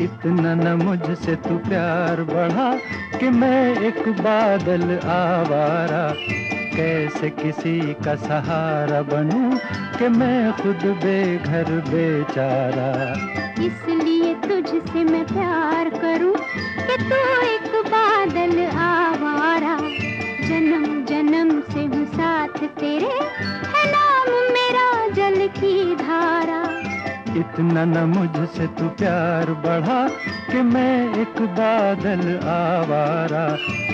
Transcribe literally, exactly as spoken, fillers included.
इतना न मुझसे तू प्यार बढ़ा कि मैं एक बादल आवारा। कैसे किसी का सहारा बनूं कि मैं खुद बेघर बेचारा। इसलिए तुझसे मैं प्यार करूं कि तू एक बादल आवारा। जन्म जन्म से हूँ साथ तेरे, है नाम मेरा जल की धारा। इतना न मुझसे तू प्यार बढ़ा कि मैं एक बादल आवारा।